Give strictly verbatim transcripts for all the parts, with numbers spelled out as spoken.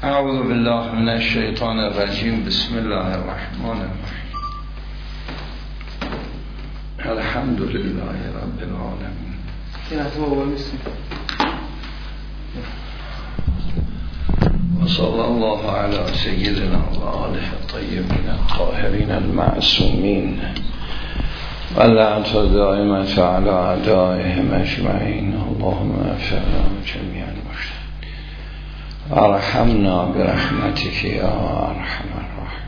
اعوذ بالله من الشیطان الرجیم. بسم الله الرحمن الرحیم. الحمد لله رب العالمین. و صلی الله علی سیدنا و آله الطیبین الطاهرین المعصومین و لعنت دائمة علی اعدائهم اجمعین. اللهم اغفرنا جمیعا المشرکین ارحمنا برحمتك یا ارحم الراحمین.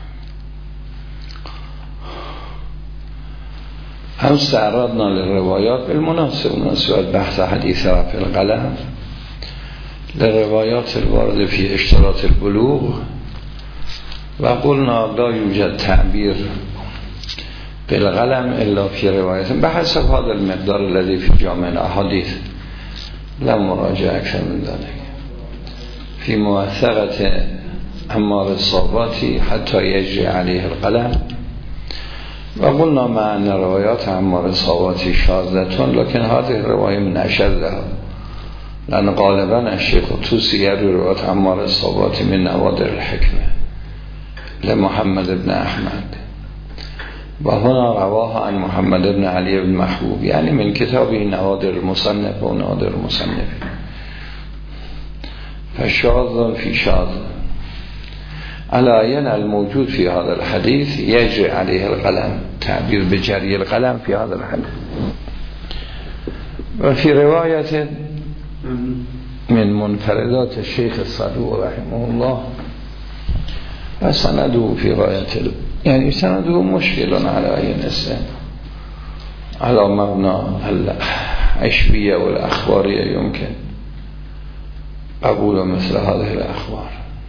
هم استعرضنا للروايات بالمناسب مناسبة بحث حديث رفع القلم للروايات الوارد في اشتراط البلوغ و قلنا لا يوجد تعبير بالقلم الا في روايات بحسب هذا المقدار الذي في جامع الاحاديث. لا مراجعة أكثر من ذلك في موثقة عمار الصاباتي حتى يجري عليه القلم. وقلنا مع أن روايات عمار الصاباتي شاذة لكن هذه الرواية من أشدها، لأن غالبا الشيخ الطوسي يروي روايات عمار الصاباتي من نوادر الحكمة لمحمد بن أحمد، وهنا رواها عن محمد بن علي بن محبوب، يعني من كتابه نوادر المصنف ونوادر المصنف. فشاذ في شاذ على ين الموجود في هذا الحديث يجري عليه القلم، تعبير بجري القلم في هذا الحديث. وفي رواية من منفردات الشيخ الصدوق رحمه الله وسنده في غاية ال... يعني سنده مشكل على أي نسل على مبنى العشبية والأخبارية يمكن قبول مثل هذه الأخبار.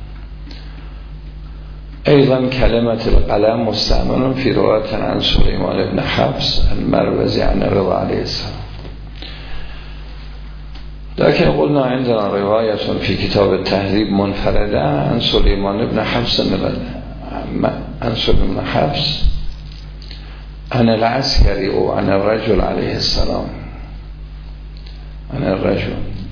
أيضا كلمة القلم مستعمل في رواية عن سليمان بن حفص المروزي عن الرضا عليه السلام، لكن قلنا عندنا رواية في كتاب التهذيب منفردة عن سليمان بن حفص عن سليمان بن حفص عن العسكري وعن الرجل عليه السلام، عن الرجل،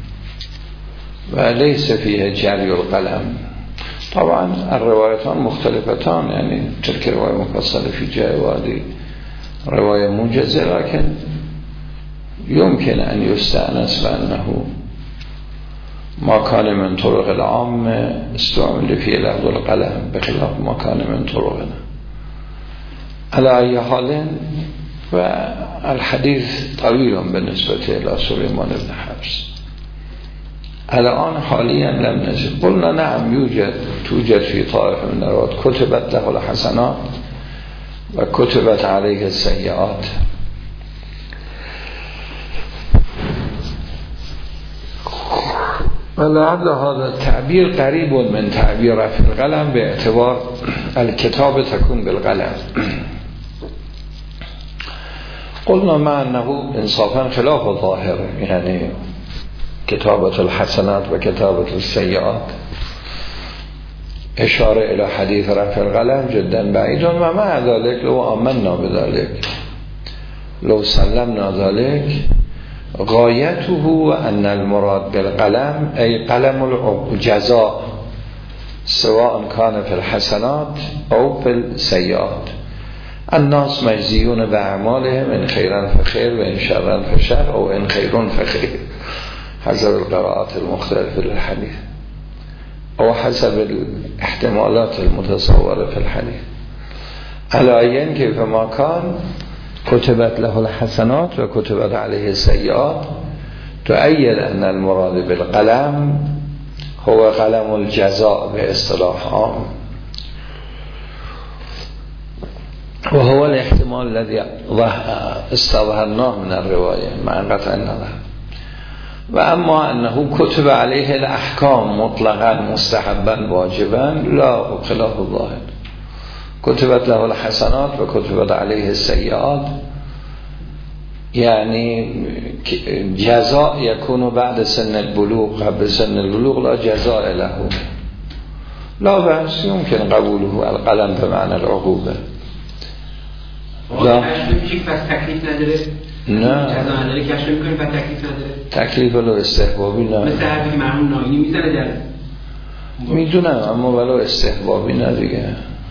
وليس فيها جري القلم. طبعا الروايتان مختلفتان، يعني تلك رواية مفصلة في جاء وهذه رواية موجزة، لكن يمكن أن يستأنس بأنه ما كان من طرق العام استعمل فيه لفظ القلم بخلاف ما كان من طرقنا. على أي حال والحديث طويل بالنسبة إلى سليمان بن حفص. الآن حاليا لم نجد. قلنا نعم يوجد توجد في طائفة من الروايات كتبت له الحسنات وكتبت عليه السيئات. ولعل هذا التعبير قريب من تعبير رفع القلم باعتبار الكتابة تكون بالقلم. قلنا مع أنه إنصافا خلاف ظاهر، يعني كتابة الحسنات وكتابة السيئات إشارة إلى حديث رفع القلم جدا بعيد، ومع ذلك لو آمنا بذلك لو سلمنا ذلك غايته أن المراد بالقلم أي قلم الجزاء سواء كان في الحسنات أو في السيئات. الناس مجزيون بأعمالهم إن خيرا فخير وإن شرا فشر أو إن خير فخير حسب القراءات المختلفة للحديث أو حسب الاحتمالات المتصورة في الحديث. على أين كيفما كان كتبت له الحسنات وكتبت عليه السيئات تؤيد أن المراد بالقلم هو قلم الجزاء باصطلاح عام، وهو الاحتمال الذي استظهرناه من الرواية مع قطع النظر. وأما أنه كتب عليه الأحكام مطلقا مستحبا واجبا لا، خلاف الظاهر. كتبت له الحسنات وكتبت عليه السيئات، يعني جزاء يكون بعد سن البلوغ، قبل سن البلوغ لا جزاء له، لا بأس يمكن قبوله القلم بمعنى العقوبة. لا نه جزا نداره کشف میکنه و تکلیف نداره. تکلیف ولو استحبابی نه، مثل حرفی که مرحوم ناینی میزنه در میدونم، اما ولو استحبابی نه دیگه،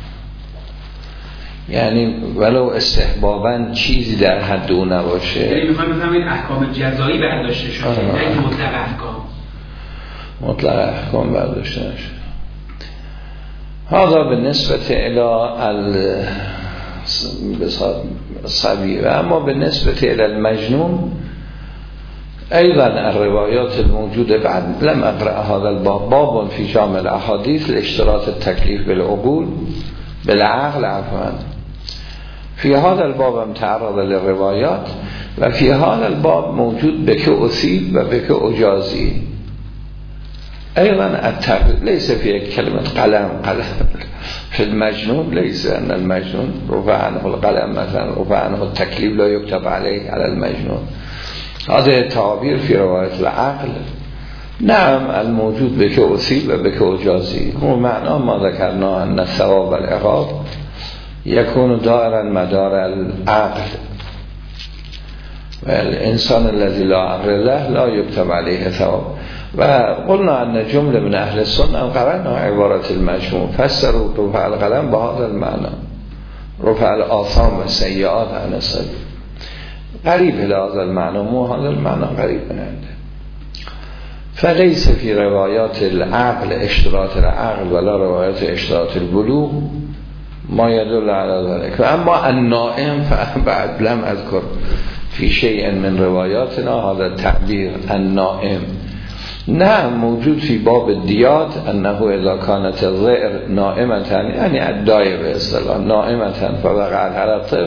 یعنی ولو استحباباً چیزی در حد او نباشه. یعنی میخوام بفهمم این احکام جزایی برداشته شده نه مطلق احکام، مطلق احکام برداشته نشه. هذا به نسبت الى الصبی و اما به نسبت الى المجنون ایضا الروایات الموجوده بعد لم اقرأ هذا الباب باب في جامع الاحاديث لاشتراط التكليف بالعقول بالعقل عفوا في هذا الباب هم تعرض للروايات و في هذا الباب موجود بك اصيب و بك اجازي ايضا التقليد ليس في كلمه قلم قلم في المجنون، ليس ان المجنون رفع عنه القلم مثلا رفع عنه التكليف لا يكتب عليه على المجنون، هذا التعبير في رواية العقل. نعم الموجود بك أصيب و بك أجازي هو معنى ما ذكرنا أن الثواب والعقاب يكون دائرا مدار العقل والإنسان الذي لا عقل له لا يكتب عليه ثواب. وقلنا أن جملة من أهل السنة قرأنا عبارة المجموع فسروا رفع القلم بهذا المعنى، رفع الآثام والسيئات عن السبيل قريب إلى هذا المعنى، مو هذا المعنى قريب من عنده. فليس في روايات العقل اشتراط العقل ولا روايات اشتراط البلوغ ما يدل على ذلك. اما النائم فبعد لم اذكر في شيء من رواياتنا هذا التعبير النائم. نعم موجود في باب الديات انه اذا كانت الظئر نائمة يعني الداية باصطلاح نائمة فوقعت على الطفل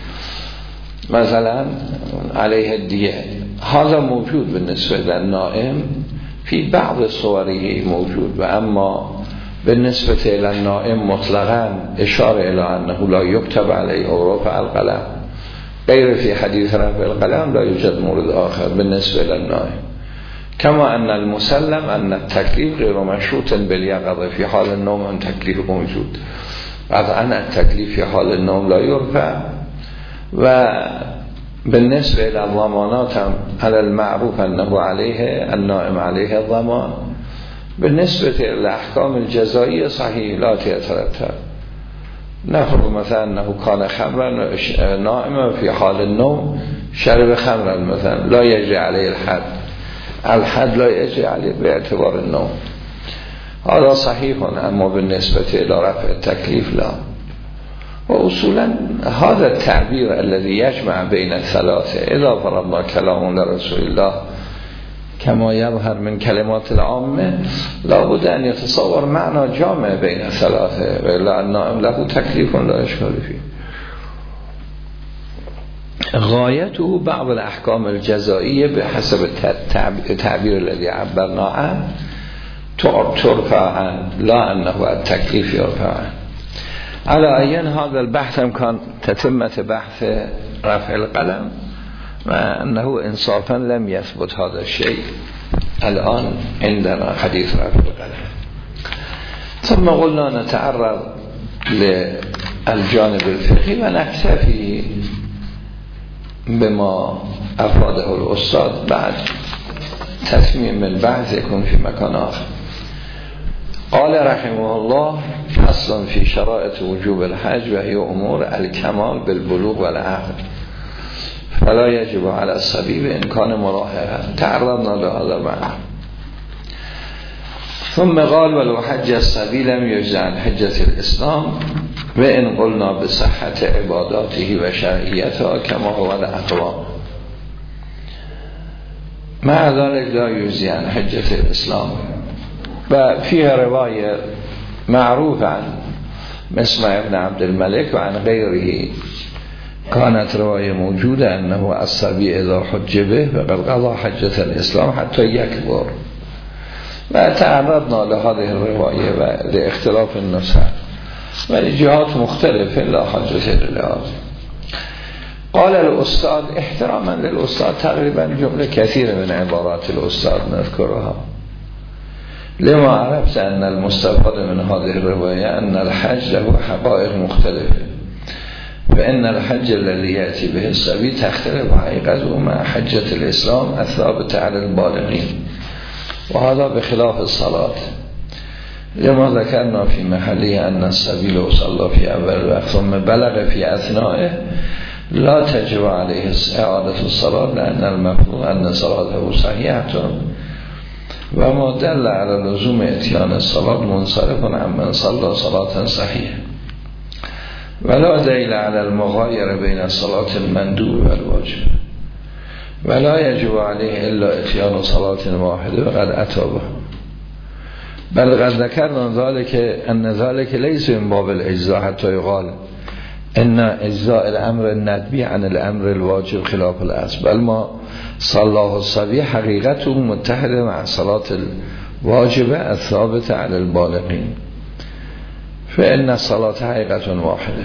مثلا عليه الدية، هذا موجود بالنسبة للنائم في بعض صوره موجود، و اما بالنسبة إلى النائم مطلقا اشاره الى انه لا يكتب عليه او رفع القلم غير في حديث رفع القلم لا يوجد مورد آخر بالنسبة للنائم. كما ان المسلم ان التكليف غير مشروط باليقظة، في حال النوم ان تكليف موجود، قطعا التكليف في حال النوم لا يرفع. و بالنسبة إلى الضمانات على المعروف أنه عليه النائم عليه الضمان. بالنسبة إلى الأحكام الجزائية صحيح لا تترتب، نفرض مثلا أنه كان خمرا نائما في حال النوم شرب خمرا مثلا لا يجري عليه الحد، الحد لا يجري عليه باعتبار النوم، هذا صحيح. أما بالنسبة إلى رفع التكليف لا. وأصولا هذا التعبير الذي يجمع بين الثلاثة إذا فرضنا كلام لرسول الله كما يظهر من كلمات العامة لابد أن يتصور معنى جامع بين الثلاثة، وإلا النائم له تكليف لا إشكال فيه. غايته بعض الأحكام الجزائية بحسب التعبير الذي عبرنا عنه ترفع عنه لا أنه التكليف يرفع عنه. على أين هذا البحث هم كان تتمة بحث رفع القلم، وأنه إنصافا لم يثبت هذا الشيء الآن عندنا حديث رفع القلم. ثم قلنا نتعرض للجانب الفقهي ونكتفي بما أفاده الأستاذ بعد تتميم البحث يكون في مكان آخر. قال رحمه الله فصل في شرائط وجوب الحج وهي أمور الكمال بالبلوغ والعقل فلا يجب على الصبي بإمكان مراهقة. تعرضنا لهذا معه. ثم قال ولو حج الصبي لم يجزع عن حجة الإسلام وإن قلنا بصحة عباداته وشرعيتها كما هو الأقوام، مع ذلك لا يجزي عن حجة الإسلام. وفيها رواية معروفة عن مسمع بن عبد الملك وعن غيره كانت رواية موجودة أنه الصبي إذا حج به فقد قضى حجة الإسلام حتى يكبر. وتعرضنا لهذه الرواية لاختلاف النسخ ولجهات مختلفة لا حجة لله. قال الأستاذ احتراما للأستاذ تقريبا جملة كثيرة من عبارات الأستاذ نذكرها لما عرفت أن المستفاد من هذه الرواية أن الحج له حقائق مختلفة، فإن الحج الذي يأتي به الصبي تختلف حقيقته مع حجة الإسلام الثابتة على البالغين، وهذا بخلاف الصلاة. لما ذکرنا فی محلی ان السبیل وصلا فی اول وقت ثم بلغ فی اثنائه لا تجب علیه اعاده الصلاة لان المفروض ان صلاته صحیحه و ما دل علی لزوم اتیان الصلاة منصرف عمن صلا صلاة صحیحه ولا دلیل علی المغایر بین الصلاة المندوب و الواجب ولا يجب عليه الا اتیان صلاة واحده و قد اتابه بل قد ذکرنا ذلك ان ذلك ليس من باب الاجزاء حتى يقال ان اجزاء الامر الندبی عن الامر الواجب خلاف الاصل بل ما صلاه الصبي حقیقته متحده مع صلاة الواجبه الثابته على البالغين فان الصلاة حقیقه واحده.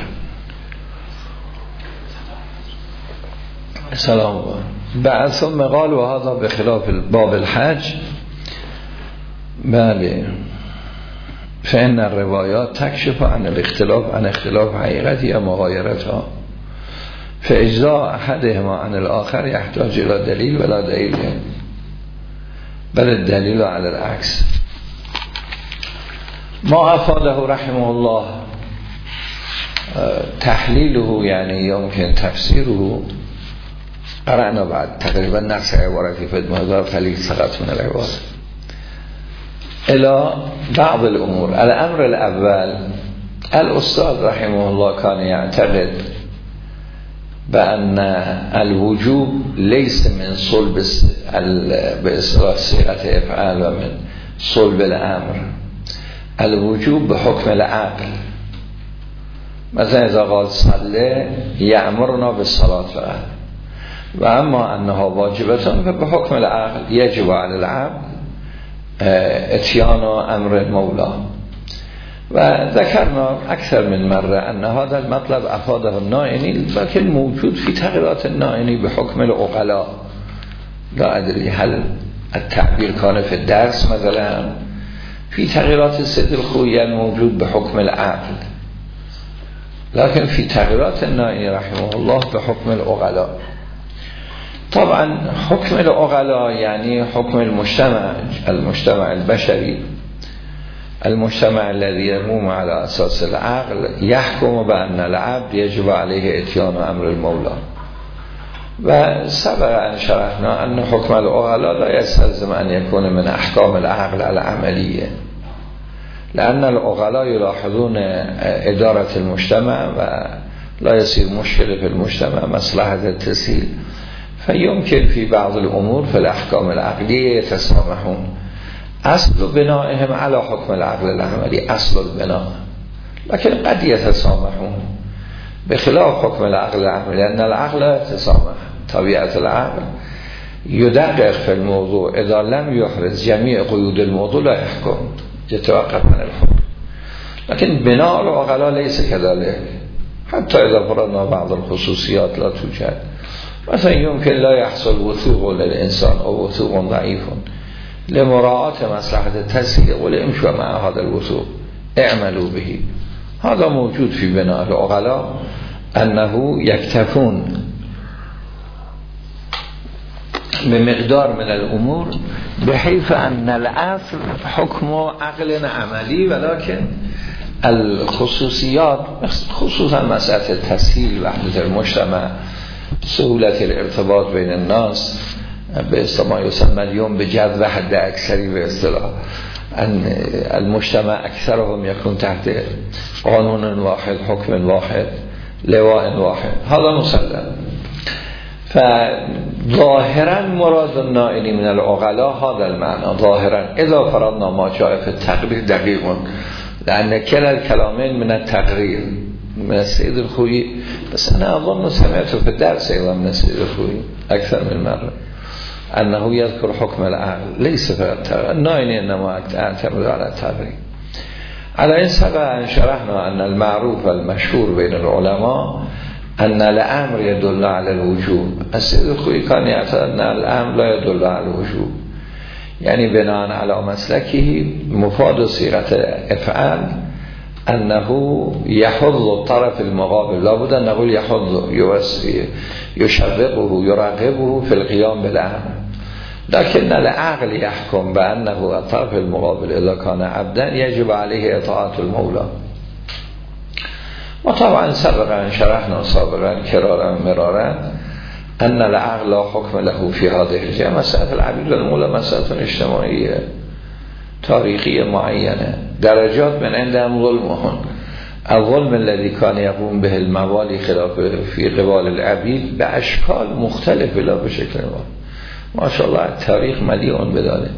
سلام الله. بعد ثم قال و هذا بخلاف باب الحج بله فإن الروایات تکشف عن الاختلاف عن اختلاف حقیقتی یا مغایرتها فاجزاء احدهما عن الاخر يحتاج الى دلیل ولا دلیل بل الدلیل على العكس. ما افاده رحمه الله تحلیله یعنی يمكن تفسیره قرأنا بعد تقریبا نفس عبارتی فدمهدار خلیل سقط من العبارت الى بعض الامور. الامر الاول الاستاذ رحمه الله كان يعتقد بأن الوجوب ليس من صلب بإصلاح صيغة افعال ومن صلب الامر. الوجوب بحكم العقل مثلا اذا قال صلى يأمرنا بالصلاة فقط و اما انها واجبتان فبحكم العقل يجب على العبد اتیان امر مولا. و ذکرنا اکثر من مره ان هذا المطلب افاده النائنی لكن موجود في تغییرات النائنی بحكم العقلاء لا ادري هل التعبير كان في الدرس مثلا في تغییرات السيد الخوئي موجود بحكم العقل لكن في تغییرات النائنی رحمه الله بحكم العقلاء. طبعا حكم العقلاء يعني حكم المجتمع المجتمع البشري المجتمع الذي يقوم على أساس العقل يحكم بأن العبد يجب عليه اتيان أمر المولى. وسبق أن شرحنا أن حكم العقلاء لا يستلزم أن يكون من أحكام العقل العملية لأن العقلاء يلاحظون إدارة المجتمع ولا يصير مشكلة في المجتمع مصلحة التسهيل فيمكن في بعض الأمور في الأحكام العقلية يتسامحون. أصل بنائهم على حكم العقل العملي أصل البناء لكن قد يتسامحون بخلاف حكم العقل العملي لأن العقل لا يتسامح. طبيعة العقل يدقق في الموضوع إذا لم يحرز جميع قيود الموضوع لا يحكم يتوقف عن الحكم. لكن بناء العقلاء ليس كذلك حتى إذا فرضنا بعض الخصوصيات لا توجد مثلا يمكن لا يحصل وثوق للإنسان أو وثوق ضعيف لمراعاة مصلحة التسهيل وليمشوا مع هذا الوثوق اعملوا به. هذا موجود في بناء العقلاء أنه يكتفون بمقدار من الأمور بحيث أن الأصل حكم عقل عملي ولكن الخصوصيات خصوصا مسألة التسهيل وحدة المجتمع سهولة الارتباط بين الناس به اصطلاح يسمى اليوم بجد حد اکثری به اصطلاح ان المجتمع اکثرهم يكون تحت قانون واحد حكم واحد لواء واحد هذا مسلم. فظاهرا مراد النائنی من العقلاء هذا المعنى ظاهرا اذا فرضنا ما جاء في التقرير دقيق لان كلا الكلامين من التقرير من السيد الخوئي بس انا اظن سمعته في الدرس ايضا من السيد الخوئي اكثر من مرة أنه يذكر حكم العقل ليس في التغيير النائني إنما اعتمد على التغيير. على إن سبق أن شرحنا أن المعروف والمشهور بين العلماء أن الأمر يدل على الوجوب. السيد الخوئي كان يعتقد أن الأمر لا يدل على الوجوب يعني بناء على مسلكه مفاد صيغة افعال أنه يحض الطرف المقابل لابد أن نقول يحض يشوقه يرغبه في القيام بالأمر لكن العقل يحكم بأنه الطرف المقابل إذا كان عبدا يجب عليه اطاعة المولى. وطبعا سبقا شرحنا سابقا كرارا مرارا أن العقل لا حكم له في هذه الجهة. مسألة العبيد والمولى مسألة اجتماعية تاريخية معينة، درجات من عندهم ظلمهم. الظلم الذي كان يقوم به الموالي خلاف في قبال العبيد بأشكال مختلفة لا بشكل ما شاء الله التاريخ مليء بذلك.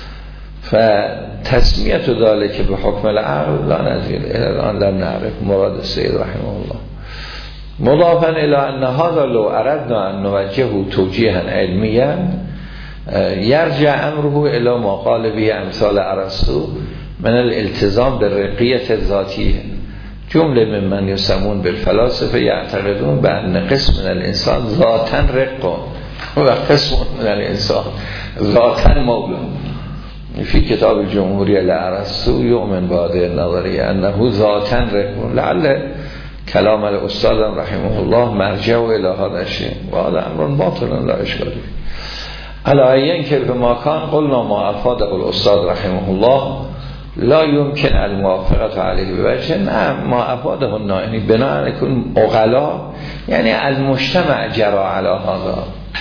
فتسمية ذلك بحكم العقل لا ندري الآن لم نعرف مراد السيد رحمه الله. مضافا إلى أن هذا لو أردنا أن نوجهه توجيها علميا يرجع أمره إلى ما قال به أمثال أرسطو من الالتزام بالرقية الذاتية. جمله ممن يسمون بالفلاسفه يعتقدون بأن قسم من الإنسان ذاتا رق و قسم من الإنسان ذاتا مولا. في كتاب الجمهوریه لأرسطو يؤمن بهذه النظریه أنه ذاتا رق. لعل كلام الأستاذ رحمه الله مرجع إلى هذا الشيء وهذا أمر باطل لا إشكال فيه. على أين که بما كان قلنا ما أفاده الأستاذ رحمه الله لا يمكن الموافقة عليه بوجه ما أفاده النائني بناء يكون أغلا يعني المجتمع جرى على هذا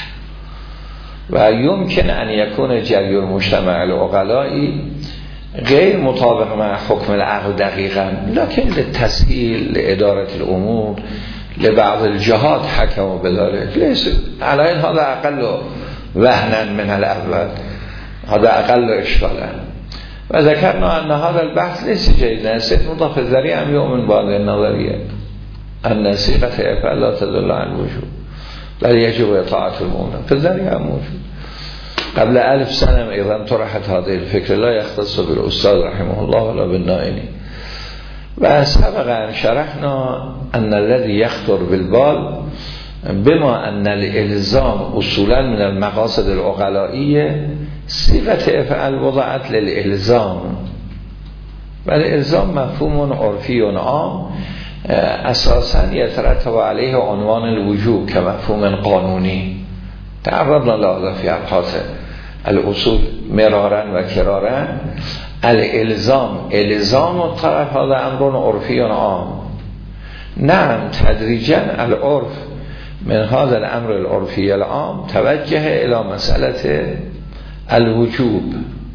و يمكن أن يكون جري المجتمع الأغلائي غير مطابق مع حكم العقل دقيقا، لكن للتسهيل لإدارة الأمور لبعض الجهات حكموا بذلك. ليس على هذا أقل وهنا من الأول، هذا أقل إشكالا. وذكرنا أن هذا البحث ليس جيدا. سيد مضاف الذريع هم يؤمن بهذه النظرية أن صيغة إفعال لا تدل عن الوجوب بل يجب إطاعة المولى. في الذريع موجود قبل ألف سنة أيضا طرحت هذه الفكرة، لا يختص بالأستاذ رحمه الله ولا بالنائني. وسبق أن شرحنا أن الذي يخطر بالبال بما أن الإلزام أصولا من المقاصد العقلائية صيغة افعل وضعت للإلزام، والإلزام مفهوم عرفي عام أساسا يترتب عليه عنوان الوجوب كمفهوم قانوني. تعرضنا لهذا في أبحاث الأصول مرارا و کرارا. الإلزام إلزام الطرف هذا أمر عرفي عام. نعم تدريجا العرف من هذا الأمر العرفي العام توجه إلى مسألة الوجوب.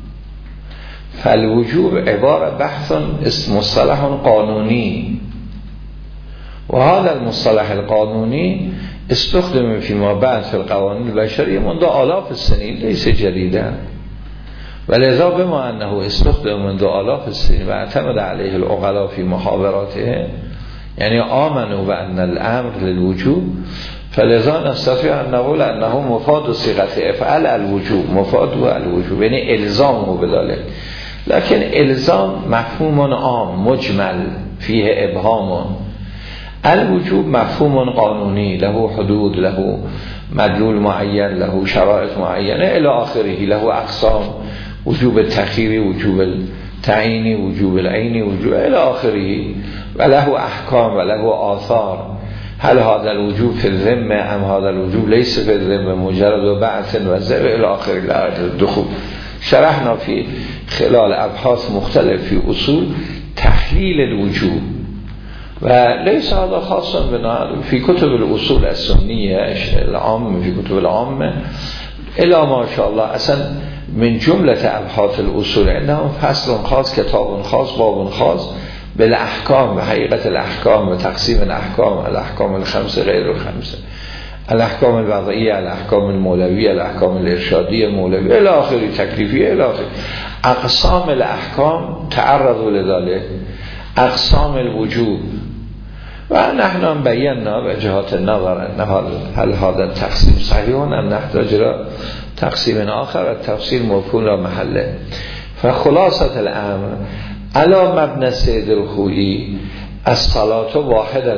فالوجوب عبارة بحث مصطلح قانوني، وهذا المصطلح القانوني استخدم فيما بعد في القوانين البشرية منذ آلاف السنين ليس جديدا، ولذا بما أنه استخدم منذ آلاف السنين واعتمد عليه العقلاء في محاوراتهم يعني آمنوا بأن الأمر للوجوب، فلذا نستطيع أن نقول أنه مفاد صيغة افعل الوجوب، مفاد الوجوب يعني إلزامه بذلك. لكن إلزام مفهوم عام مجمل فيه إبهام. الوجوب مفهوم قانوني له حدود، له مدلول معين، له شرائط معينة إلى آخره، له أقسام، وجوب التخییری، وجوب التعیینی، وجوب العینی، وجوب إلى آخره، وله أحكام وله آثار. هل هذا الوجوب في الذمة أم هذا الوجوب ليس في الذمة مجرد بعث وزر إلى آخر الدخول. شرحنا في خلال أبحاث مختلف في أصول تحليل الوجوب، وليس هذا خاصا بنا في كتب الأصول السنية العامة، في كتب العامة إلا ما شاء الله أصلا من جملة أبحاث الأصول عندهم فصل خاص، كتاب خاص، باب خاص بالأحكام وحقيقة الأحكام وتقسيم الأحكام، الأحكام الخمسة غير الخمسة، الأحكام الوضعية، الأحكام المولوية، الأحكام الإرشادية المولوية إلى آخر تكليفية إلى آخر. أقسام الأحكام تعرضوا لذلك، أقسام الوجوب. ونحن بينا بجهات النظر أن هل هذا التقسيم صحيح أم نحتاج إلى تقسيم آخر، التفصيل موكول محله. فخلاصة الأمر على مبنى السيد الخوئي الصلاة واحدة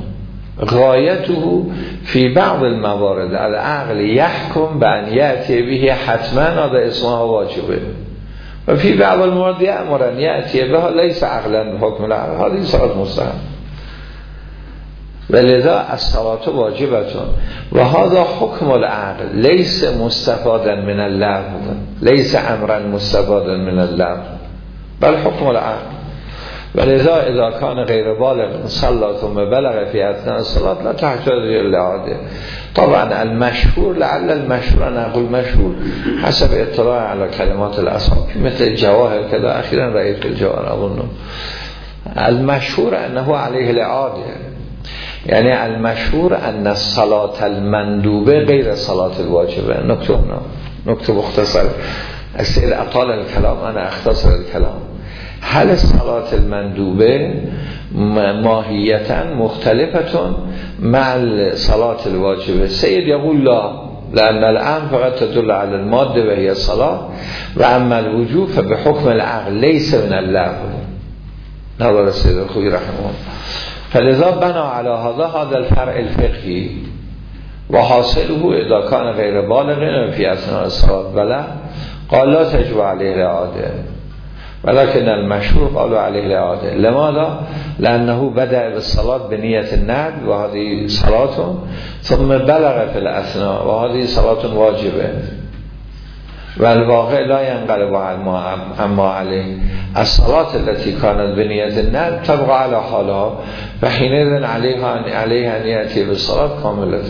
غايته في بعض الموارد العقل يحكم بأن يأتي به حتما هذا اسمها واجبه، وفي بعض الموارد يأمر أن يأتي بها ليس عقلا بحكم العقل هذه صلاة مستحب. ولذا الصلاة واجبتون و هذا حکم العقل لیس مستفادا من اللغو، لیس امرا مستفادا من اللغو بل حکم العقل. ولذا اذا کان غیر بالغ صلى ثم بلغ في اثناء الصلاة لا تحتاج الى الاعاده. طبعا المشهور لعل المشهور نقول مشهور حسب اطلاع على كلمات الاصحاب مثل الجواهر كذا اخيرا رأيت الجواهر اظن المشهور انه عليه الاعاده، یعنی المشهور ان الصلاة المندوبه غیر صلاة الواجبه. نکته هنا نکته مختصر السيد اطال الكلام انا اختصر الكلام. هل الصلاة المندوبه ماهیتا مختلفتون مع الصلاة الواجبه؟ سيد يقول لا، لأن الآن فقط تدل على المادة وهي الصلاة، وأما الوجوب فبحكم العقل ليس من اللغو. نظر السيد الخوي رحمه الله. فلذا بنا على هذا هذا الفرع الفقهي وحاصله اذا كان غير بالغ في اثناء الصلاة بلا قال لا تجب عليه الاعاده، ولكن المشهور قالوا عليه الاعاده. لماذا؟ لانه بدأ بالصلاة بنية الندب وهذه صلاة، ثم بلغ في الاثناء وهذه صلاة واجبه، والواقع لا ينقلب عما عليه. الصلاة التي كانت بنية الندب تبقى على حالها فحينئذ عليها عليها ان يأتي بالصلاة كاملة.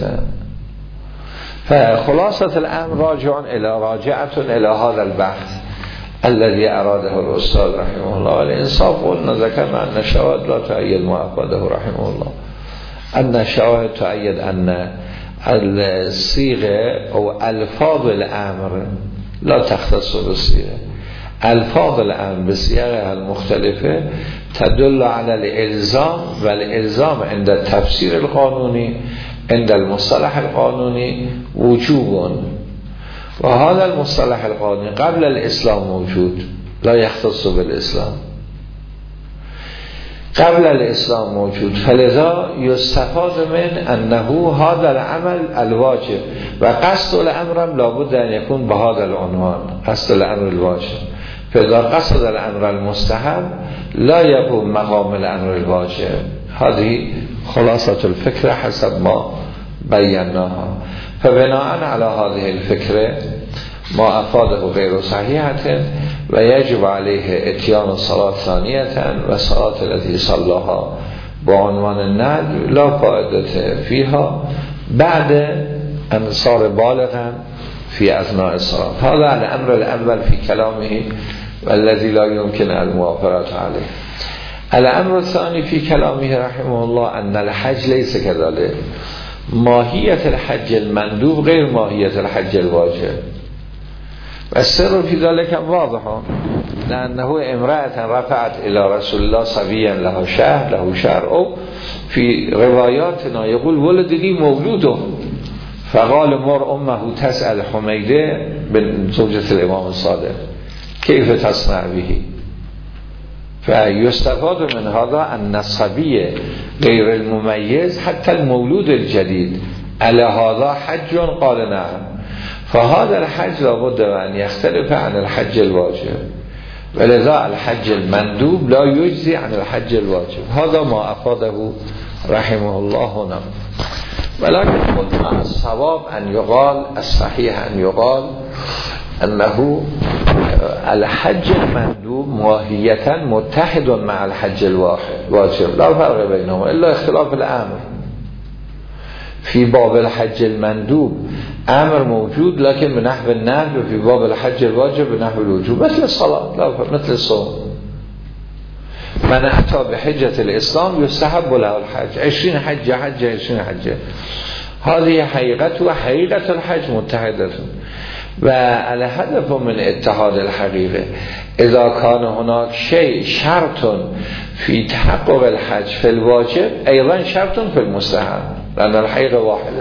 فخلاصة الامر راجع الى راجعة الى هذا البحث الذي اراده الاستاذ رحمه الله. والانصاف قلنا ذكرنا ان الشواهد لا تؤيد ما افاده رحمه الله، ان الشواهد تؤيد ان الصيغة او الفاظ الامر لا تختص بالصيغة. الفاظ الامر بصيغها المختلفة تدل على الالزام، والالزام عند التفسير القانوني عند المصطلح القانوني وجوب، وهذا المصطلح القانوني قبل الاسلام موجود لا يختص بالاسلام، قبل الاسلام موجود. فلذا يستفاد من انه هذا العمل الواجب و قصد الامر لابد ان يكون بهذا العنوان، قصد الامر الواجب. فاذا قصد الامر المستحب لا يقوم مقام الامر الواجب. هذه خلاصة الفكرة حسب ما بيناها. فبناء على هذه الفكرة ما افاده غير صحيحة ويجب عليه اتيان الصلاة ثانية، والصلاة التي صلاها بعنوان الندب لا فائدة فيها بعد أن صار بالغا في أثناء الصلاة. هذا الأمر الأول في كلامه والذي لا يمكن الموافقة عليه. الأمر الثاني في كلامه رحمه الله أن الحج ليس كذلك. ماهية الحج المندوب غير ماهية الحج الواجب، والسر في ذلك واضح، لأنه امرأة رفعت إلى رسول الله صبيا له شهر له شهر، أو في رواياتنا يقول ولد لي مولوده، فقال مر أمه تسأل حميدة بن زوجة الإمام الصادق كيف تصنع به. فيستفاد من هذا أن الصبي غير المميز حتى المولود الجديد على هذا حج قال نعم. فهذا الحج لابد أن يختلف عن الحج الواجب، ولذا الحج المندوب لا يجزي عن الحج الواجب. هذا ما أفاده رحمه الله هنا. ولكن قلنا الصواب أن يقال، الصحيح أن يقال أنه الحج المندوب ماهية متحد مع الحج الواجب، لا فرق بينهما إلا اختلاف الأمر. في باب الحج المندوب امر موجود لكن بنحو الندب، وفي باب الحج الواجب بنحو الوجوب، مثل الصلاة لا مثل الصوم. من اتى بحجة الاسلام يستحب له الحج، عشرين حجة حجة عشرين حجة. هذه حقيقة وحقيقة الحج متحدة. والهدف من اتحاد الحقيقة اذا كان هناك شيء شرط في تحقق الحج في الواجب ايضا شرط في المستحب، لأن الحقيقة واحدة.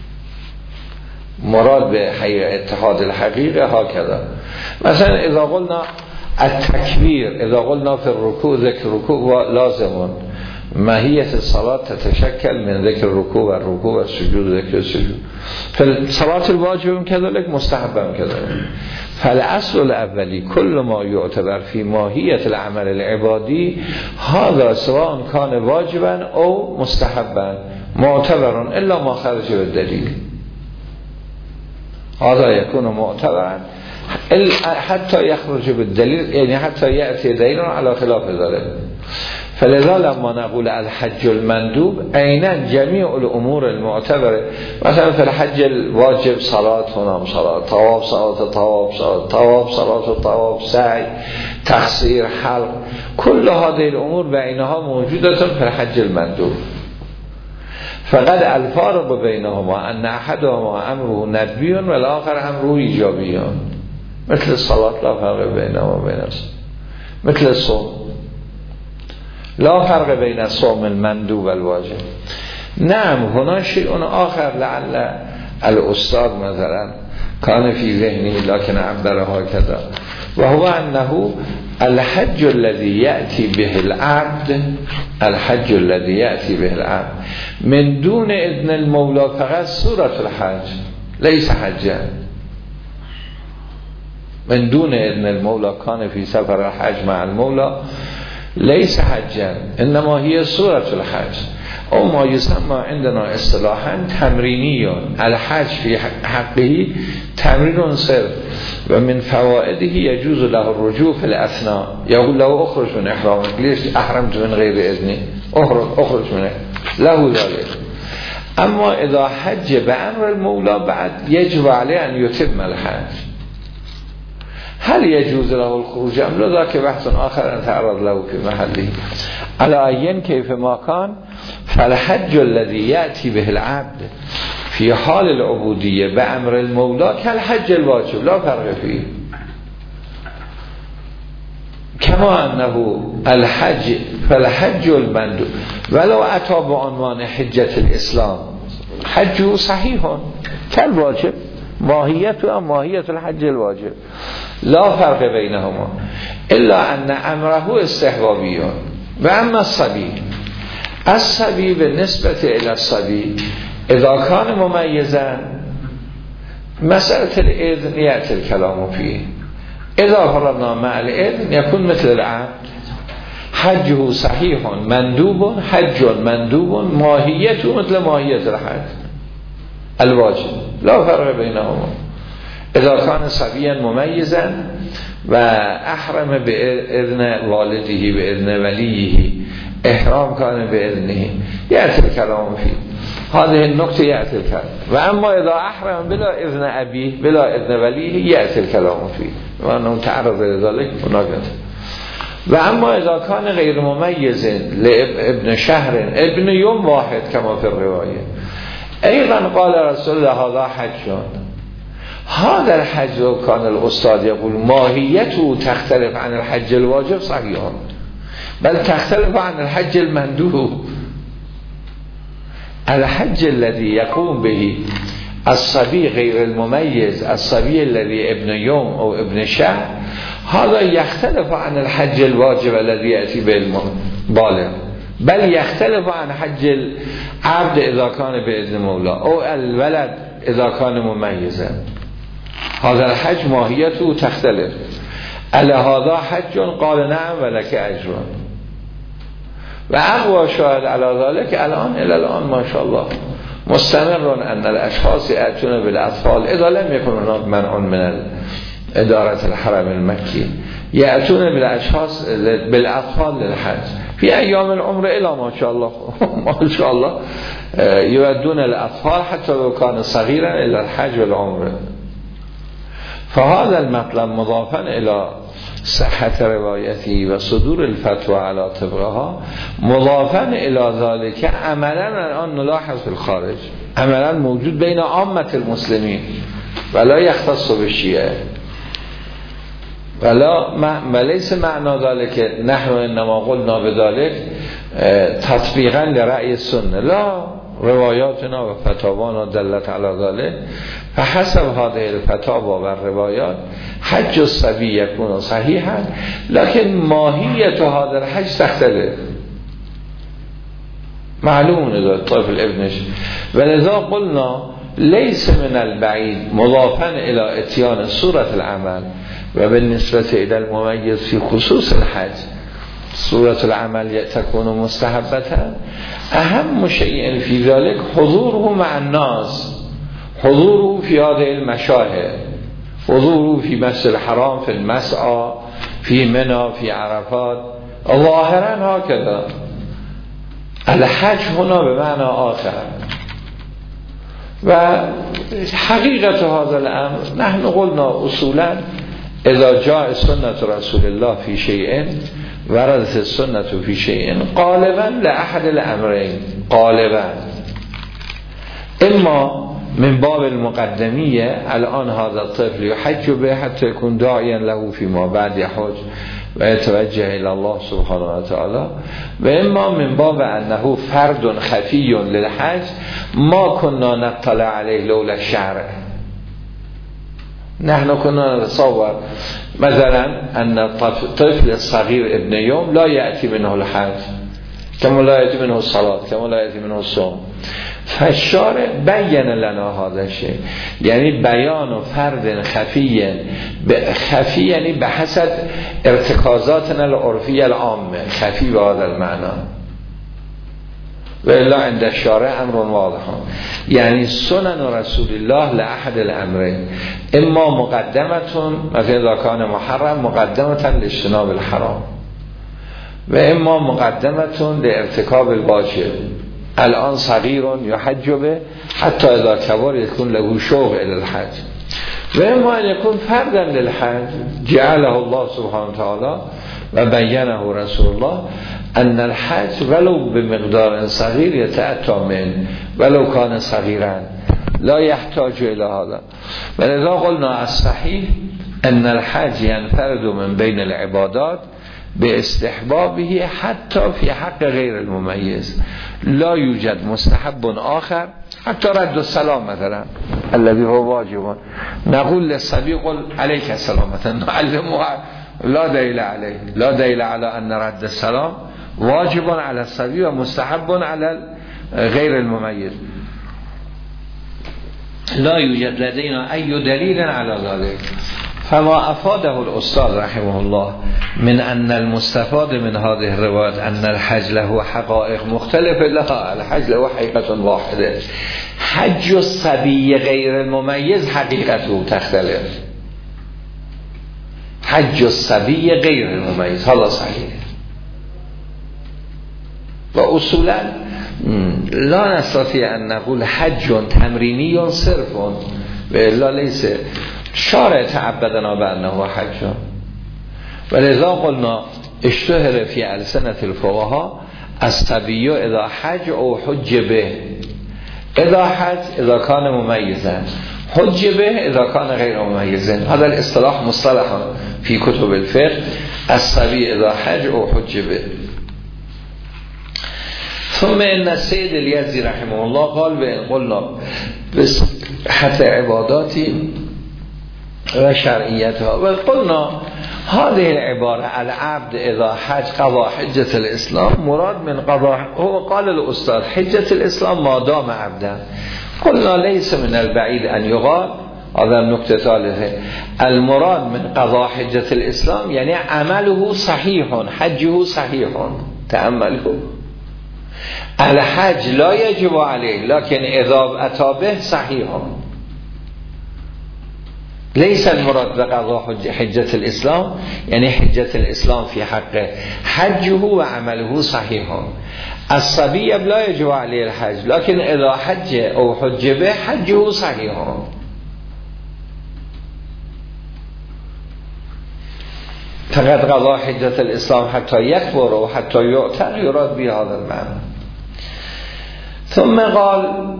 مراد به اتحاد الحقيقة هكذا. مثلا إذا قلنا التكبير، إذا قلنا في الركوع ذكر الركوع لازم، ماهیت الصلاة تتشکل من ذکر رکوع و رکوع و سجود و ذکر سجود. فالصلاة الواجب كذلك مستحب كذلك. فالاصل الاولی كل ما يعتبر في ماهیت العمل العبادی هذا سواء كان واجبا او مستحبا معتبر الا ما خرج بالدلیل. هذا يكون معتبرا حتى يخرج بالدلیل، یعنی حتى يأتي دلیل على خلاف ذلك. فلذا لما نقول الحج المندوب عینا جميع الامور المعتبره، مثلا في الحج الواجب صلاة هنام صلاة، طواف صلاة طواف صلاة، طواف صلاة طواف، سعی، تقصیر، حلق، كل هذه الامور بعینها موجودة في الحج المندوب. فقد الفارق بینهما ان احدهما امره ندبی و الاخر امره ایجابی، مثل الصلاة لا فرق بینهما بین الصوم، مثل الصوم لا فرق بین الصوم المندوب والواجب. نعم هنا شيء آخر لعل الاستاذ مثلا كان في ذهنه لكن عبرها كذا، وهو أنه الحج الذي يأتي به العبد الحج الذي يأتي به العبد من دون إذن المولى فقط سورة الحج ليس حجا. من دون إذن المولى كان في سفر الحج مع المولى ليس حجا، انما هي سورة الحج او ما يسمى عندنا اصطلاحا تمريني. الحج في حقه تمرين صرف و من فوائده يجوز له الرجوع في الاثناء. يقول له اخرج من احرامك، ليش احرمت من غير اذني، اخرج اخرج منه، له ذلك. اما اذا حج بامر المولى بعد يجب عليه ان يتم الحج. هل يجوز له الخروج ام لا؟ ذاك بحث آخر نتعرض له في محله. على أين كيف ما كان فالحج الذي يأتي به العبد في حال العبودية بأمر المولى كالحج الواجب لا فرق فيه. كما أنه الحج فالحج المندوب ولو أتى بعنوان حجة الإسلام حجه صحيح كالواجب، ماهيته ماهية الحج الواجب لا فرق بينهما إلا أن أمره استحبابي. وأما الصبي الصبي بالنسبة إلى الصبي إذا كان مميزا مسألة الإذن يأتي الكلام فيه. إذا فرضنا مع الإذن يكون مثل العبد حجه صحيح مندوب، حج مندوب ماهيته مثل ماهية الحج الواجب لا فرق بينهما. إذا كان صبيا مميزا و احرم بإذن والده بإذن وليه، احرام كان بإذنه يأتي الكلام فيه. هذه النقطة يأتي الكلام. وأما إذا احرم بلا إذن أبيه بلا إذن وليه يأتي الكلام فيه، وأنه تعرض لذلك مناقض. وأما إذا كان غير مميز لابن شهر ابن يوم واحد كما في الرواية أيضا قال رسول الله هذا حج. هذا الحج كان الأستاذ يقول ماهيته تختلف عن الحج الواجب صحيح، بل تختلف عن الحج المندوب. الحج الذي يقوم به الصبي غير المميز، الصبي الذي ابن يوم أو ابن شهر، هذا يختلف عن الحج الواجب الذي يأتي به البالغ، بل يختلف عن حج العبد إذا كان بإذن مولاه أو الولد إذا كان مميزا. هذا الحج ماهيته تختلف. ألا هذا حج؟ قال نعم ولك أجر. وأقوى شاهد على ذلك الآن إلى الآن ما شاء الله مستمر أن الأشخاص يأتون بالأطفال إذا لم يكن هناك منع من إدارة الحرم المكي، يأتون بالأشخاص بالأطفال للحج في أيام العمر إلى ما شاء الله ما شاء الله يودون الأطفال حتى لو كان صغيرا إلى الحج والعمر. فهذا المطلب مضافا إلى صحة روايته وصدور الفتوى على طبقها، مضافا إلى ذلك عملا الآن نلاحظ في الخارج عملا موجود بين عامة المسلمين ولا يختص بالشيعة، ولا وليس معنى ذلك نحن إنما قلنا بذلك تطبيقا لرأي السنة، لا، رواياتنا و فتاوانا دلت على ذلك. فحسب هذه الفتاوا و الروايات حج الصبي يكون صحيحا، لكن ماهية هذا الحج تختلف. معلوم إذا طفل ابنش. ولذا قلنا ليس من البعيد مضافا إلى اتيان صورة العمل و بالنسبة إلى المميز في خصوص الحج صورة العمل تكون مستحبة. أهم شيء في ذلك حضوره مع الناس، حضوره في هذه المشاهد، حضوره في مسجد الحرام، في المسعى، في منى، في عرفات، ظاهرا هكذا. الحج هنا بمعنى آخر. و حقيقة هذا الأمر نحن قلنا أصولا إذا جاء سنة رسول الله في شيء وردت السنة في شيء غالبا لأحد الأمرين، غالبا إما من باب المقدمية الآن هذا الطفل يحج به حتى يكون داعيا له فيما بعد يحج ويتوجه إلى الله سبحانه وتعالى، وإما من باب أنه فرد خفي للحج ما كنا نطلع عليه لولا الشرع. نحن كنا نتصور مثلا أن الطفل الصغير ابن يوم لا يأتي منه الحج كما لا يأتي منه الصلاة كما لا يأتي منه الصوم، فالشارع بين لنا هذا الشيء، يعني بيان فرد خفي خفي يعني بحسب ارتكازاتنا العرفية العامة، خفي بهذا المعنى. و الا عند الشارع امر واضح، يعني سنن رسول الله لأحد الامرين، اما مقدمتون مثل اذا كان محرم مقدمتا لاجتناب الحرام، و اما مقدمتون لارتکاب الواجب. الان صغیر یحج به حتی اذا کبر یکون له شوق الى الحج، و اما ان یکون فردا للحج جعله الله سبحانه وتعالى و بینه رسول الله ان الحج ولو بمقدار صغیر یتأتی من ولو کان صغیرا لا يحتاج الى هذا. ولذا قلنا الصحیح ان الحج ينفرد من بين العبادات باستحبابه حتى في حق غير المميز، لا يوجد مستحب آخر حتى رد السلام مثلا الذي هو واجب، نقول للصبي قل عليك السلام مثلا، نعلمه لا دليل عليه، لا دليل على أن رد السلام واجب على الصبي ومستحب على غير المميز، لا يوجد لدينا أي دليل على ذلك. فما أفاده الأستاذ رحمه الله من أن المستفاد من هذه الروايات أن الحج له حقائق مختلفة، لا، الحج له حقيقة واحدة. حج الصبي غير المميز حقيقته تختلف، حج الصبي غير المميز هذا صحيح. وأصولا لا نستطيع أن نقول حج تمريني صرف، وإلا ليس شارع تعبدنا بأنه حج. ولذا قلنا اشتهر في ألسنة الفقهاء الصبي إذا حج أو حج به، إذا حج إذا كان مميزا، حج به إذا كان غير مميزا. هذا الاصطلاح مصطلح في كتب الفقه، الصبي إذا حج أو حج به. ثم إن السيد اليزدي رحمه الله قال بإن قلنا بس حتى عباداتي و شرعیتها، و قلنا هذه العبارة العبد اذا حج قضى حجة الاسلام مراد من قضاء، هو قال الاستاذ حجة الاسلام ما دام عبدا. قلنا ليس من البعيد ان يقال هذا النقطة ثالثة المراد من قضاء حجة الاسلام يعني عمله صحيح، حجه صحيح. تأملوا، الحج لا يجب عليه لكن اذا اتى به صحيح، ليس المراد بقضاء حجة الإسلام يعني حجة الإسلام في حقه، حجه وعمله صحيح. الصبي لا يجب عليه الحج لكن إذا حج أو حج به حجه صحيح. فقد قضاء حجة الإسلام حتى يكبر وحتى يؤتر يراد بهذا المعنى. ثم قال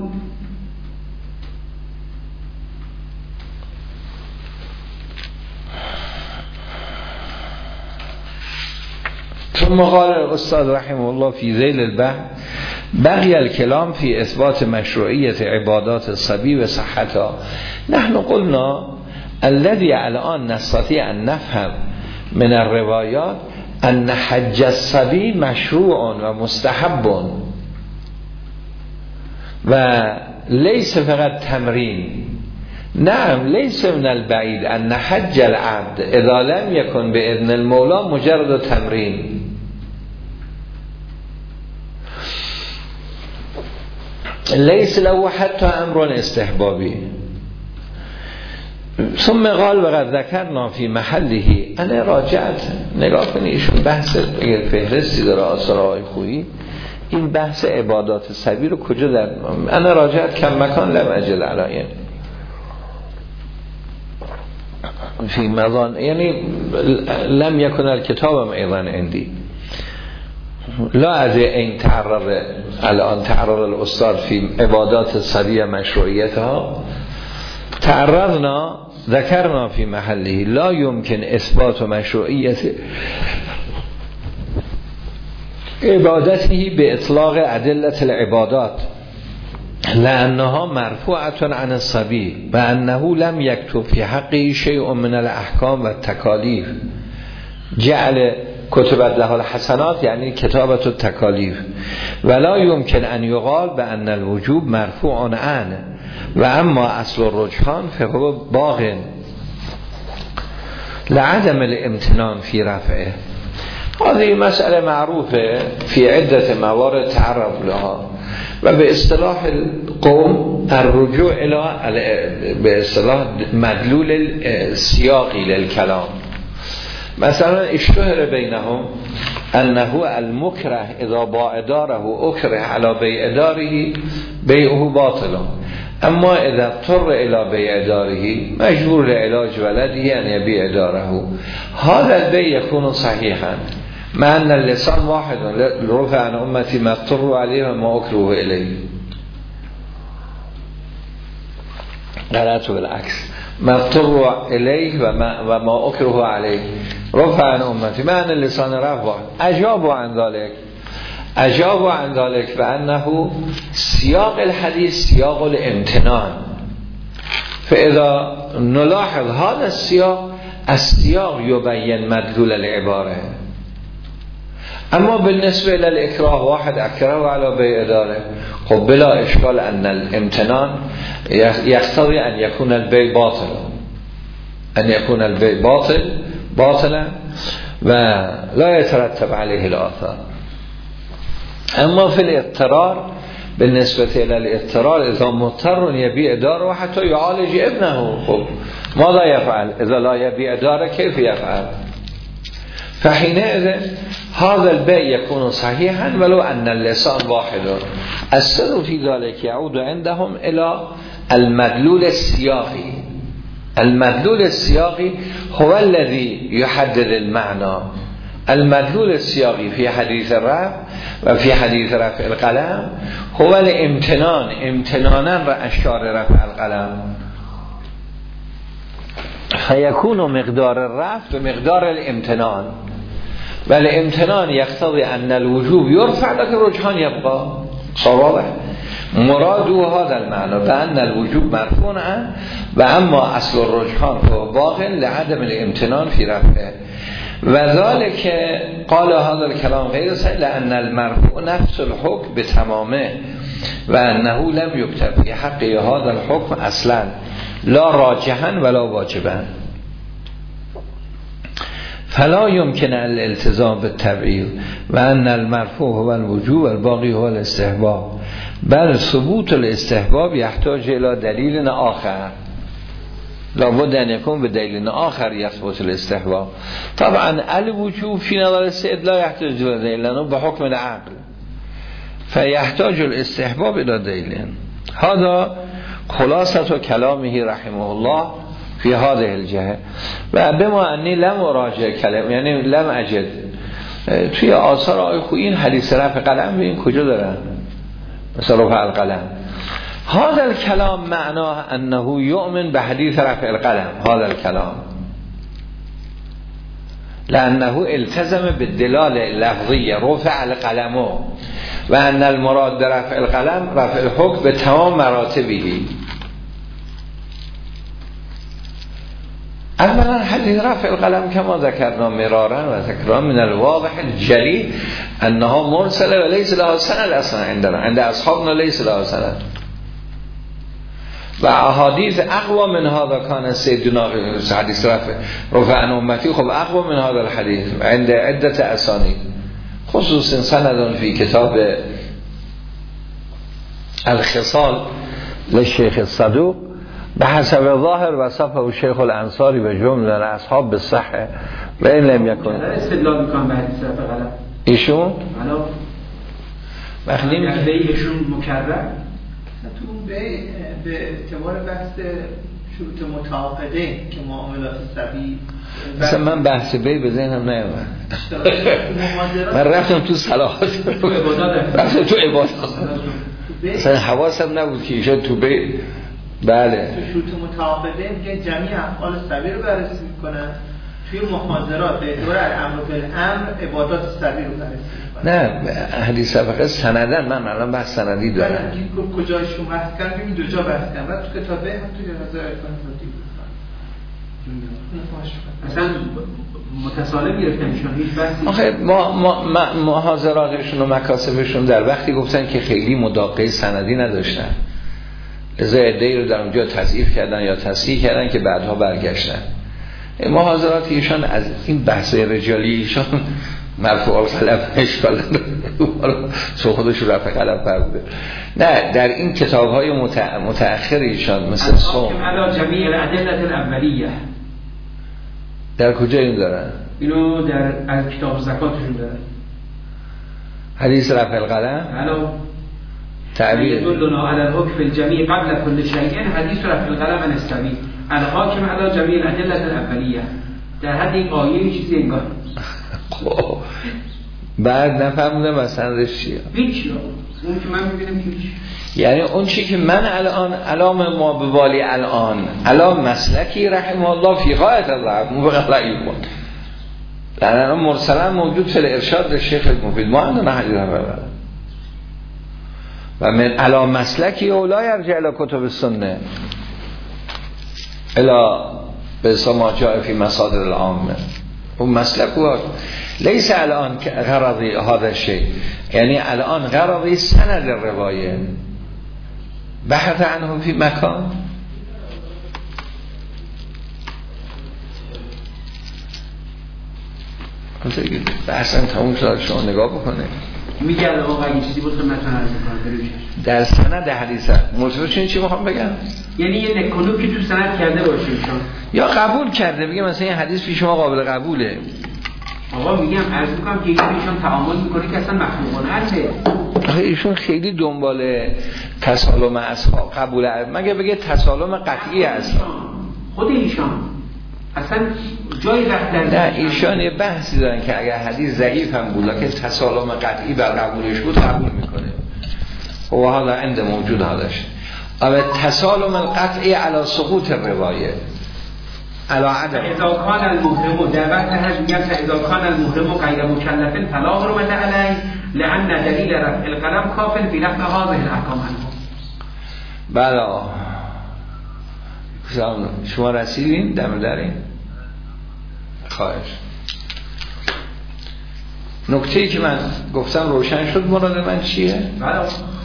ثم قال الأستاذ رحمه الله في ذيل البحث بقي الكلام في إثبات مشروعية عبادات الصبي وصحتها. نحن قلنا الذي الآن نستطيع أن نفهم من الروايات أن حج الصبي مشروع ومستحب، و لیس فقط تمرین. نعم لیس من البعید ان حج العبد اذا لم یکن باذن المولا مجرد تمرین. لیس له حتی امر استحبابی. ثم قال وقد ذکرنا فی محله. انا راجعت نگاه کنی ایشون بحث فهرستی داره آثار خویی، این بحث عبادات سبی رو کجا در انا راجعت کم مکان لم اجل علاین فی مضان، یعنی لم یکن الکتابم ایضا عندی لا از این تعرض الان تعرض الاستاد فی عبادات سبی مشروعیتها تعرضنا ذکرنا فی محله لا یمکن اثبات و مشروعیت عبادته به اطلاق ادله العبادات لانها مرفوعه عن الصبی و انه لم یکتب فی حقه شیء من الاحکام و التکالیف جعل کتبت له الحسنات یعنی کتابت التکالیف ولا یمکن ان یقال بان الوجوب مرفوع عنه و اما اصل الرجحان فهو باق لعدم الامتنان فی رفعه. هذه مسئله معروفه فی عدت موارد تعرف لها و به اصطلاح القوم الرجوع الى به اصطلاح مدلول سیاقی للکلام. مثلا اشتهر بینهم انه المکره اذا باع داره اکره علی بیع داره بیعه باطل اما اذا اضطر الى بیع داره مجبور لعلاج ولده ان یبیع داره هذا البیع یکون صحیحا مع ان اللسان واحد رفع عن امتی ما اضطروا علیه و ما اکره الیه. غلط بالعکس ما اضطروا الیه و ما, و ما اکره علیه رفع عن امتی مع ان اللسان رفع واحد. اجاب عن ذلك اجاب عن ذلك بانه سیاق الحدیث سیاق الامتنان فاذا نلاحظ هذا السیاق السیاق یبین مدلول العباره اما بالنسبه للاکراه واحد اکره علی بیع داره خب بلا اشکال ان الامتنان یقتضی ان یکون البیع باطل ان یکون البیع باطل باطلا و لا يترتب علیه الاثار. اما فی الاضطرار بالنسبه الى الاضطرار اذا مضطر یبیع داره و حتی یعالج ابنه خب ماذا یفعل اذا لا یبیع داره کیف یفعل فحينئذ هذا البيع يكون صحيحا ولو أن اللسان واحد. السر في ذلك يعود عندهم إلى المدلول السياقي. المدلول السياقي هو الذي يحدد المعنى. المدلول السياقي في حديث الرفع وفي حديث رفع القلم هو الامتنان امتنانا رأشار رفع القلم فيكون مقدار الرفع ومقدار الامتنان والامتنان يقتضي أن الوجوب يرفع لكن رجحان يبقى صوابه مراد هذا المعنى بأن الوجوب مرفوع وأما أصل الرجحان هو باق لعدم الامتنان في رفعه وذلك قال هذا الكلام غير صحيح لأن المرفوع نفس الحكم بتمامه وأنه لم يكتب في حق هذا الحكم أصلا لا راجحا ولا واجبا فلا يمكن الالتزام بالتبعيض وأن المرفوع هو الوجوب والباقي هو الاستحباب بل ثبوت الاستحباب يحتاج إلى دليل آخر لابد أن يكون بدليل آخر يثبت الاستحباب. طبعا الوجوب في نظر السيد لا يحتاج إلى دليل لأنه بحكم العقل فيحتاج الاستحباب إلى دليل. هذا خلاصة كلامه رحمه الله في هذه الجهة و بما أني لم أراجع كلام يعني لم أجد توی آثار آقای خویی این حدیث رفع قلم ببین کجا دارن مثلا رفع القلم هذا الكلام معناه أنه يؤمن بحديث رفع القلم هذا الكلام لأنه التزم بالدلالة اللفظية رفع القلم وأن المراد برفع القلم رفع الحكم بتمام مراتبه. اولا حدیث رفع القلم کما ذکرنا مرارا و تکرارا من الواضح الجلی انها مرسله و لیس لها سند اصلا عندنا عند اصحابنا لیس لها سند و احادیث اقوا من هذا کان سیدنا حدیث رفع رفع عن امتی خب اقوا من هذا الحدیث عند عدت اسانید خصوصا سند فی کتاب الخصال للشیخ الصدوق به حسب ظاهر وصفه الشیخ الانصاری به جمله اصحاب به صحه و این لم یکن استدلال میکنم به حدیث رفع قلم ایشون حالا وقتی به ایشون مکرر تو به به اعتبار بحث شروط متعاقده که معاملات سبی مثلا من بحث بی به ذهنم نیومد من رفتم تو صلاحات رفتم تو عبادات مثلا حواسم نبود که ایشان تو بی بله تو شروط متعاقده میگه جمعی افعال سبی رو بررسی میکنن توی محاضرات به اعتبار الامر بالامر عبادات سبی رو بررسی میکنن. نه حدیث فقط سندن من الان بحث سندی دارم من کجایشون بحث کردم ببین دو جا بحث کردم و تو کتابه هم توی رضای ارکان فردی اصلا متصالم گرفتن ایشون هیچ بحثی آخه ما ما محاضراتشون و مکاسبشون در وقتی گفتن که خیلی مداقه سندی نداشتن لذا عده‌ای رو در اونجا تضعیف کردن یا تصحیح کردن که بعدها برگشتن. محاضرات ایشان از این بحث رجالی ایشان مرفوع القلم اشکال سو خودش رو رفع قلم پر بوده. نه در این کتاب‌های متأخر ایشان مثل صوم علی جمیع الادله الاولیه در کجا این دارن؟ اینو در از کتاب زکاتشون دارن. حدیث رفع القلم الو تعبیر يدلنا على الحكم في الجميع قبل كل شيء حديث رفع القلم نستوي الحاكم على جميع الادله الاوليه در حد این آیه چیزی انگار خب بعد نفهمیدم مثلا چیه هیچ اون که من میبینم هیچ یعنی اون چی که من الان علام ما به والی الان علام مسلکی رحمه الله فی غایت الله مبغضی بود در الان مرسلا موجود فی الارشاد شیخ مفید ما عندنا حدیث رفع و من علا مسلکی اولا یرجع الى کتب السنه الى بسا ما جاء فی مصادر العامه اون مسلک هو لیس الان غرضی هذا شیء یعنی الان غرضی سند روایه بحث عنه فی مکان بحثا تموم شد شما نگاه بکنه میگه آقا این چیزی بود خدمتتون عرض می‌کنم در سند حدیث مرتبطش چی میخوام بگم یعنی یه نکونو که تو سند کرده باشه ایشون یا قبول کرده میگه مثلا این حدیث پیش شما قابل قبوله آقا میگم عرض می‌کنم که ایشون تعامل میکنه که اصلا مخلوقانه هسته آخه ایشون خیلی دنبال تسالم اصحاب قبوله مگه بگه تسالم قطعی است خود ایشان اصلا جای رفت در نه ایشان یه بحثی دارن که اگر حدیث ضعیف هم بود که تسالم قطعی بر قبولش بود قبول میکنه و حالا عند موجود حالش اما تسالم القطعی علی سقوط الروایه علی عدم اذا کان المحرم در وقت هج میگن اذا کان المحرم غیر مکلف فلا حرمت علیه لان دلیل رفع القلم کاف فی نفع هذه الاحکام عنه. بله شما رسیدین دم دارین خواهش نکته‌ای که من گفتم روشن شد مراد من چیه؟ بله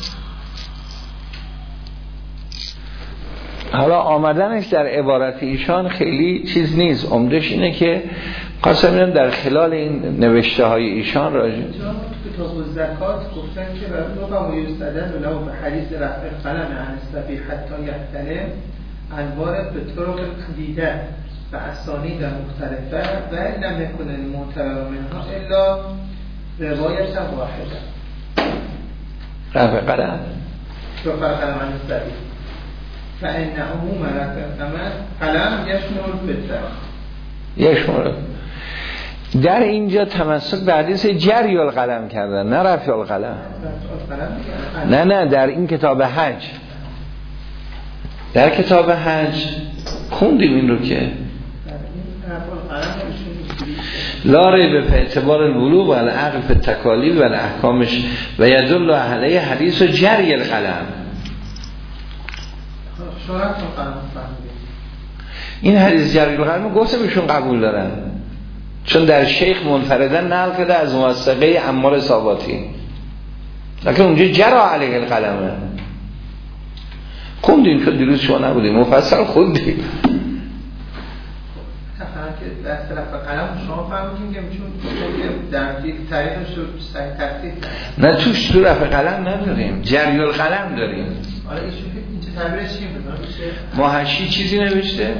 حالا آمدنش در عبارت ایشان خیلی چیز نیست عمدش اینه که قاسم در خلال این نوشته های ایشان راجع تو کتاب الزکات گفتن که برای ما یستدل له به حدیث رفع القلم عن الصبی حتی یحتلم انوار به طرق دیده و اسانید مختلفه و لم یکن المعتبر منها الا روایت واحده رفع قلم رفع القلم عن الصبی فان عموم رفع القلم قلم یشمل الفطره یشمل در اینجا تمسک به حدیث جری القلم کردن نه رفع القلم نه نه در این کتاب حج در کتاب حج خوندیم این رو که لا ریب به اعتبار البلوغ و العقل به تکالیف و احکامش و یدل علیه حدیث جری القلم این حدیث جری القلم گفتم ایشون قبول دارن، چون در شیخ منفردن نقل کرده از موثقه عمار ثابتی، لکن اونجا جرا علیه القلمه. خوندیم چون دیروز شما نبودیم مفصل خوندیم. که در طرف قلم شما فهمیدین که چون در تاریخش رو صحیح تفسیر نه توش تو رفع قلم نداریم، جری القلم داریم. آره ایشون این چه تعبیرش چی بود؟ ماهشی چیزی نوشته؟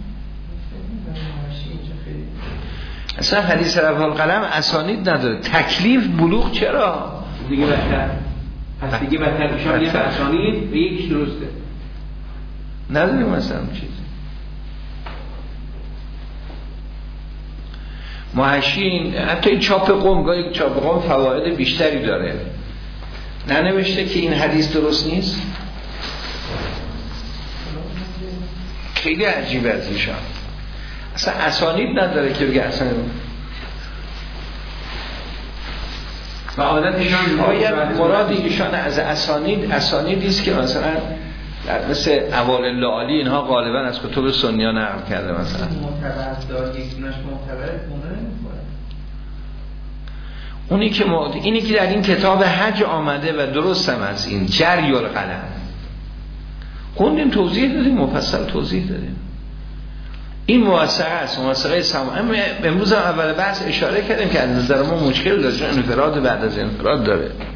اصلا حدیث رفع القلم اسانید نداره. تکلیف بلوغ چرا؟ دیگه بهتر. پس دیگه بهتر ایشان یه اسانید و یکیش درسته. نداریم مثلا چیزی. محشین حتی این چاپ قوم گاهی چاپ قوم فواید بیشتری داره، ننوشته که این حدیث درست نیست. خیلی عجیبه از ایشان، اصلا اسانید نداره که بگه اصلا. و عادتشان باید مراد ایشان از اسانید اسانیدی است که مثلا در مثل اوال لعالی اینها غالبا از کتب سنی ها نقل کرده. مثلا معتبر دار یک دونش معتبره اونه نمیخوره. اونی که معد... اینی که در این کتاب حج آمده و درست هم از این جری القلم خوندیم، توضیح دادیم، مفصل توضیح دادیم. این موثقه است، موثقه سما. امروز هم اول بحث اشاره کردیم که از نظر ما مشکل داره، چون انفراد بعد از انفراد داره.